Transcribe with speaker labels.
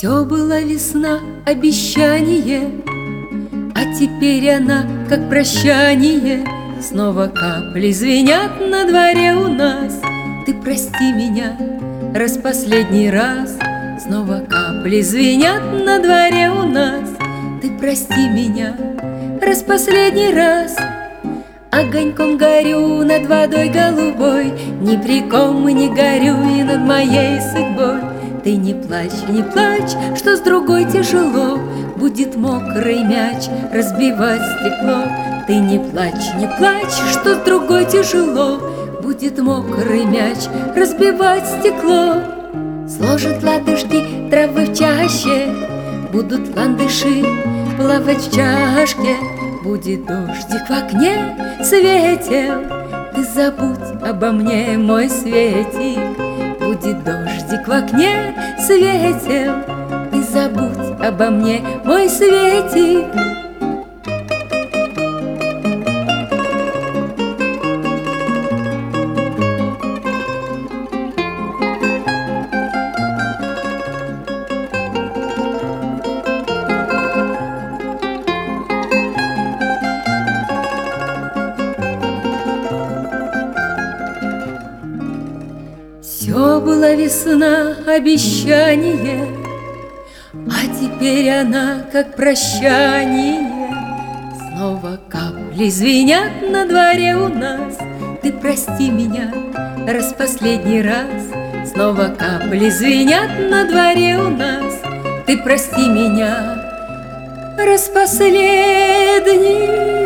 Speaker 1: Все была весна, обещание, а теперь она, как прощание. Снова капли звенят на дворе у нас. Ты прости меня, раз последний раз. Снова капли звенят на дворе у нас. Ты прости меня, раз последний раз. Огоньком горю над водой голубой, ни при ком не горю и над моей судьбой. Ты не плачь, что с другой тяжело будет мокрый мяч разбивать стекло. Ты не плачь, что с другой тяжело будет мокрый мяч разбивать стекло. Сложат ладошки травы в чаще, будут ландыши плавать в чашке. Будет дождик в окне светел, ты забудь обо мне, мой светик. Будет дождик в окне светел, ты забудь обо мне, мой светик. Все была весна, обещание, а теперь она, как прощание. Снова капли звенят на дворе у нас. Ты прости меня, раз последний раз. Снова капли звенят на дворе у нас. Ты прости меня, раз последний